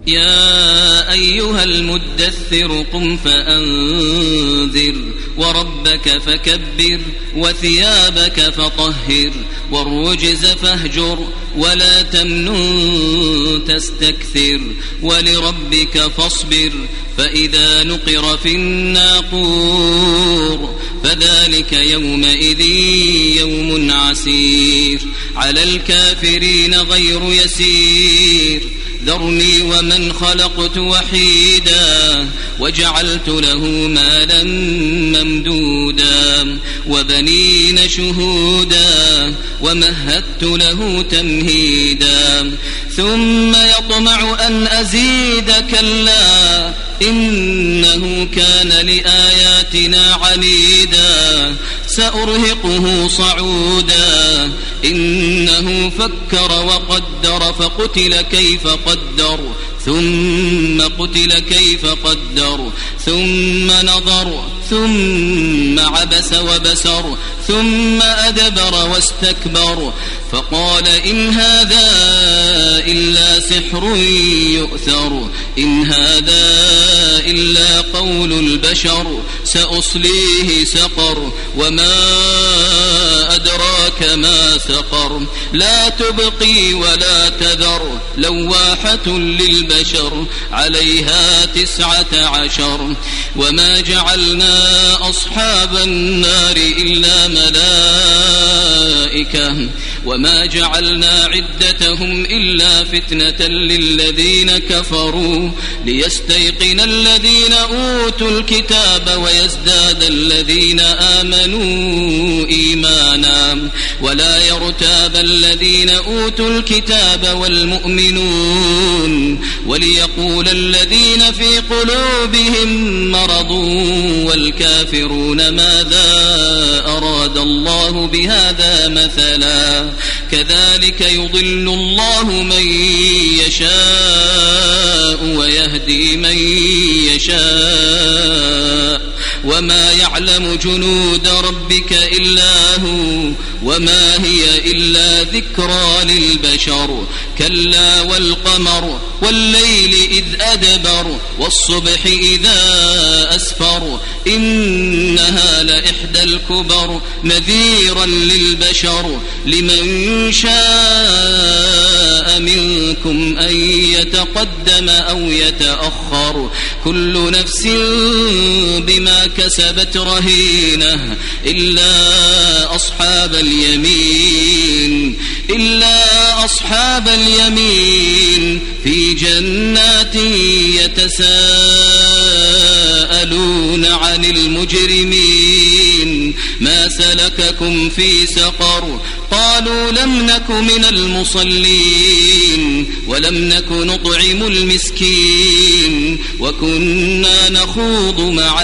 يا أيها المدثر قم فأنذر وربك فكبر وثيابك فطهر والرجز فاهجر ولا تمنن تستكثر ولربك فاصبر فإذا نقر في الناقور فذلك يومئذ يوم عسير على الكافرين غير يسير ذرني ومن خلقت وحيدا وجعلت له مالا ممدودا وبنين شهودا ومهدت له تمهيدا ثم يطمع أن أزيد كلا إنه كان لآياتنا عنيدا سأرهقه صعودا إنه فكر وقدر فقتل كيف قدر ثم قتل كيف قدر ثم نظر ثم عبس وبسر ثم أدبر واستكبر فقال إن هذا إلا سحر يؤثر إن هذا إلا قول البشر سأصليه سقر وما أدراك ما سقر لا تبقي ولا تذر لواحة للبشر عليها 19 وما جعلنا أصحاب النار إلا ملائكة وما جعلنا عدتهم إلا فتنة للذين كفروا ليستيقن الذين أوتوا الكتاب ويزداد الذين آمنوا إيمانا ولا يرتاب الذين أوتوا الكتاب والمؤمنون وليقول الذين في قلوبهم مرض والكافرون ماذا أراد الله بهذا مثلا كذلك يضل الله من يشاء ويهدي من يشاء وما يعلم جنود ربك إلا هو وما هي إلا ذكرى للبشر كلا والقمر والليل إذ أدبر والصبح إذا أسفر إنها لإحدى الكبر نذيرا للبشر لمن شاء منكم أن يتقدم أو يتأخر كل نفس بما كسبت رهينة إلا أصحاب اليمين في جنات يتساءلون عن المجرمين ما سلككم في سقر قالوا لم نك من المصلين ولم نك نطعم المسكين وكنا نخوض مع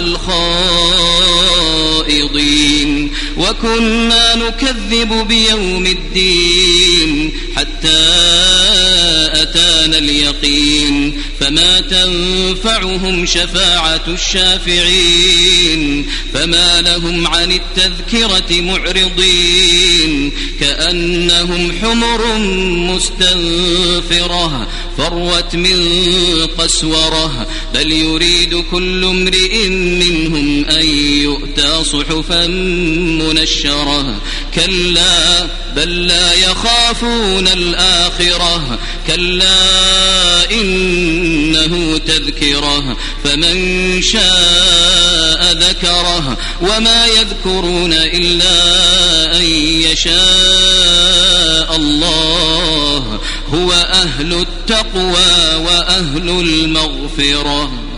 الخائضين وكنا نكذب بيوم الدين حتى أتانا اليقين فما تنفعهم شفاعة الشافعين فما لهم عن التذكرة معرضين كأنهم حمر مستنفرة فروت من قسورة بل يريد كل امرئ منهم أن يؤتى صحفا منشرة كلا بل لا يخافون الآخرة كلا إنه تذكرة فمن شاء ذكره وما يذكرون إلا أن يشاء الله هو أهل التقوى وأهل المغفرة.